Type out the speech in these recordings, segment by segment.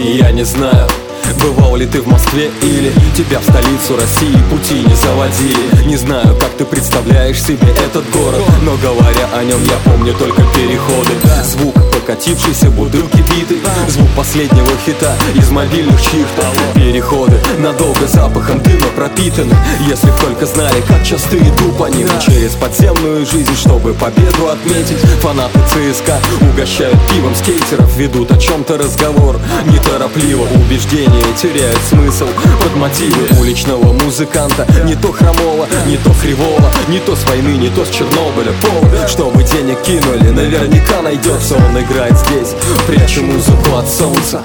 Я не знаю, бывал ли ты в Москве или тебя в столицу России пути не заводили. Не знаю, как ты представляешь себе этот город, но говоря о нем, я помню только переходы. Звук покатившейся бутылки битой, звук последнего хита из мобильных чьих-то. Переходы надолго запахом дыма пропитаны. Если б только знали, как часто иду по ним через подземную жизнь, чтобы победу отметить. Фанаты ЦСКА угощают пивом скейтеров, ведут о чем-то разговор неторопливо. Убеждения теряют смысл под мотивы уличного музыканта. Не то хромого, не то кривого, не то с войны, не то с Чернобыля. Повод, чтобы денег кинули, наверняка найдется. Он играет здесь, пряча музыку от солнца.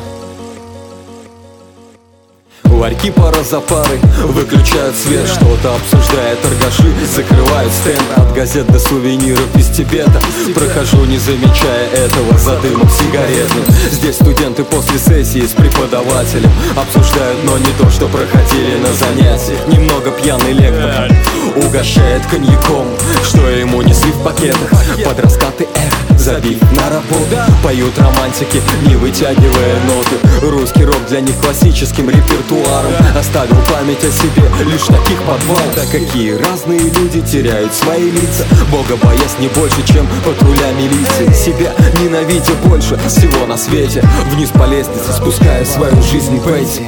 Ларьки пара за парой выключают свет, что-то обсуждая торгаши, закрывают стенд. От газет до сувениров из Тибета прохожу, не замечая этого, за дымом сигаретным. Здесь студенты после сессии с преподавателем обсуждают, но не то, что проходили на занятиях. Немного пьяный лектор угощает коньяком, что ему несли в пакетах. Под раскаты эхо, забив на работу, поют романтики, не вытягивая ноты. Русский рок для них классическим репертуаром оставил память о себе лишь таких подвал. Какие разные люди теряют свои лица, Бога боясь не больше, чем патруля милиции. Себя ненавидя больше всего на свете, вниз по лестнице спуская свою жизнь Пейси.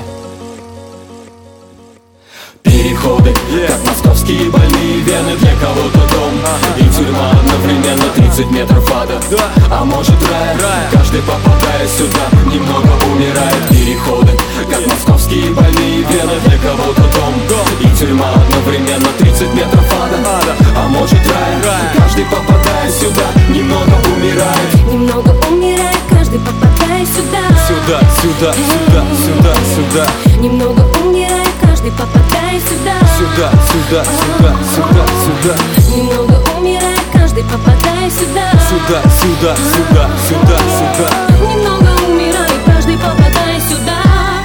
Переходы, как московские больные вены, для кого-то дом и тюрьма одновременно, 30 метров ада, а может рай. Каждый, попадая сюда, немного умирает. Переходы, как московские больные вены, для кого-то дом и тюрьма одновременно, 30 метров ада, а может рай. Каждый, попадая сюда, немного умирает. Немного умирает, каждый, попадая сюда. Сюда, сюда, сюда, сюда, сюда. Немного умирает, каждый, попадая сюда. Сюда, сюда, сюда, сюда, сюда. Немного умирает, каждый, попадая сюда. Сюда, сюда, сюда, сюда, сюда. Немного умирает, каждый, попадая сюда.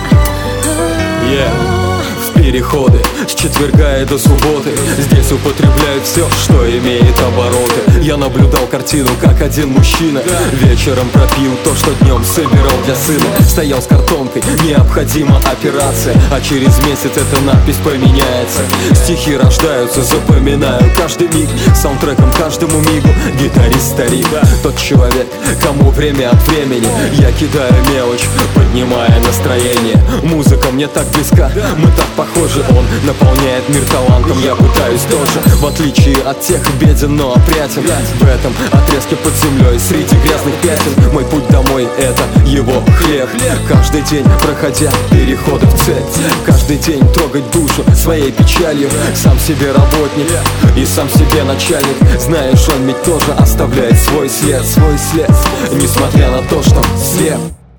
В переходы с четверга и до субботы здесь употребляют все, что имеет обороты. Я наблюдал картину, как один мужчина вечером пропил то, что днем собирал для сына. Стоял с картонкой, необходима операция, а через месяц эта надпись поменяется. Стихи рождаются, запоминаю каждый миг, саундтреком каждому мигу. Гитарист старик, тот человек, кому время от времени я кидаю мелочь, поднимая настроение. Музыка мне так близка, мы так похожи. Он наполняет мир талантом, я пытаюсь тоже. В отличие от тех, беден, но опрятен. В этом отрезке под землей, среди грязных пятен, мой путь домой — это его хлеб. Каждый день, проходя переходы в цель, каждый день трогать душу своей печалью. Сам себе работник и сам себе начальник. Знаешь, он ведь тоже оставляет свой след, несмотря на то, что слеп.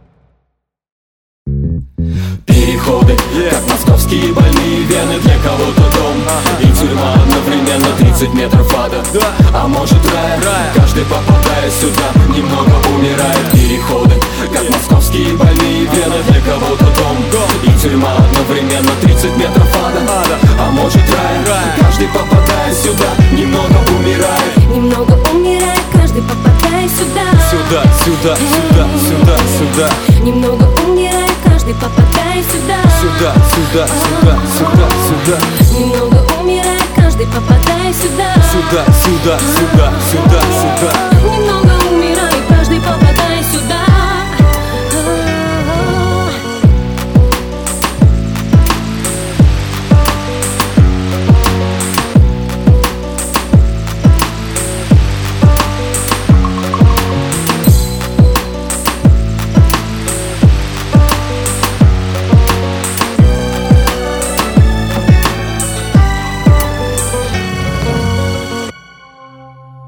Переходы, как московские больные вены, для кого-то дом и тюрьма одновременно, 30 метров ада, а может рай. Каждый, попадая сюда, немного умирает. Переходы, как московские больные вены, для кого-то дом и тюрьма одновременно, 30 метров ада, а может рай. Каждый, попадая сюда, немного умирает. Немного умирает, каждый, попадая сюда. Сюда, сюда, сюда, сюда, сюда. Немного умирает, каждый, попадая сюда. Сюда, сюда, сюда, сюда, сюда. Немного умирает, каждый, попадая сюда. Сюда, сюда, сюда, сюда, сюда.